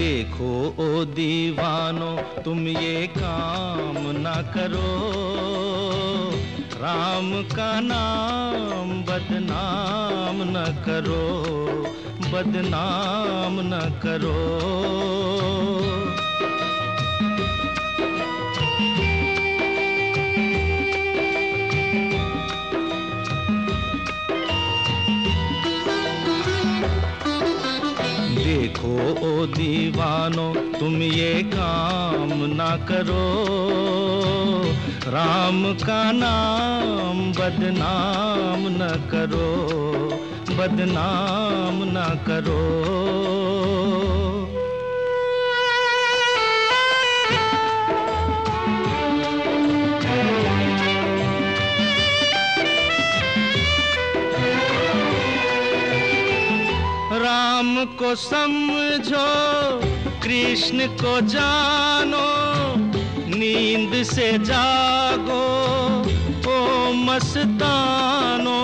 देखो ओ दीवानो तुम ये काम न करो, राम का नाम बदनाम न करो, बदनाम न करो। देखो ओ दीवानो तुम ये काम ना करो, राम का नाम बदनाम न करो, बदनाम न करो। राम को समझो कृष्ण को जानो, नींद से जागो ओ मस्तानो।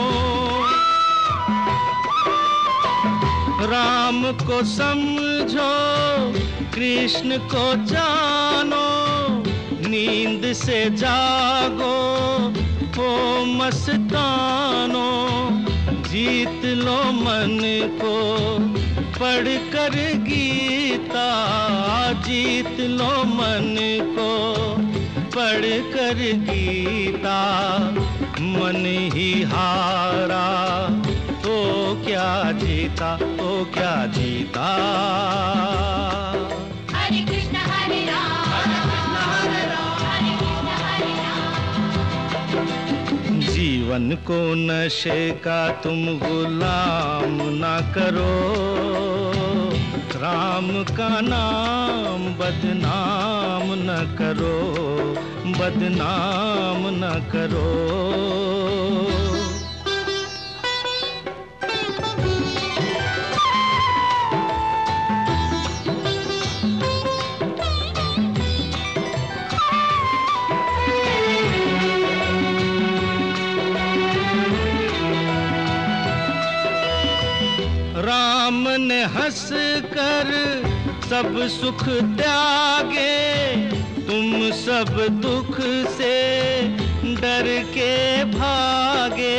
राम को समझो कृष्ण को जानो, नींद से जागो ओ मस्तानो। जीत लो मन को पढ़ कर गीता, जीत लो मन को पढ़ कर गीता। मन ही हारा तो क्या जीता, तो क्या जीता। हरे कृष्ण हरे राम, हरे कृष्ण हरे राम, हरे कृष्ण हरे राम। जीवन को नशे का तुम गुलाम ना करो, राम का नाम बदनाम न करो, बदनाम न करो। राम ने हंस कर सब सुख त्यागे, तुम सब दुख से डर के भागे।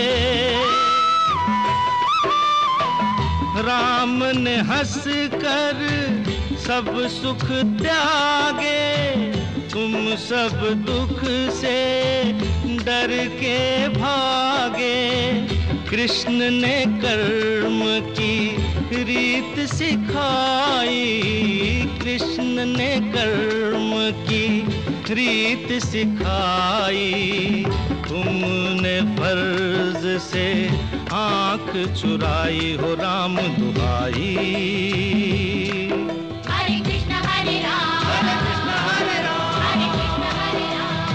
राम ने हंस कर सब सुख त्यागे, तुम सब दुख से डर के भागे। कृष्ण ने कर्म की रीत सिखाई, कृष्ण ने कर्म की रीत सिखाई। तुमने फर्ज से आंख चुराई हो राम दुहाई। हरे कृष्ण हरे राम, हरे कृष्ण हरे राम, हरे कृष्ण हरे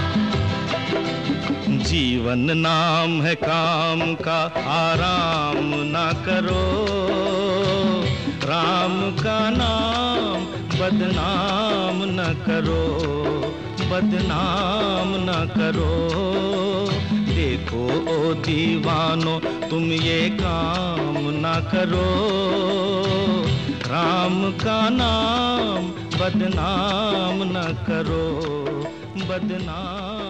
राम। जीवन नाम है काम का, आराम ना करो, राम का नाम बदनाम न करो, बदनाम न करो। देखो ओ दीवानो तुम ये काम ना करो, राम का नाम बदनाम न करो, बदनाम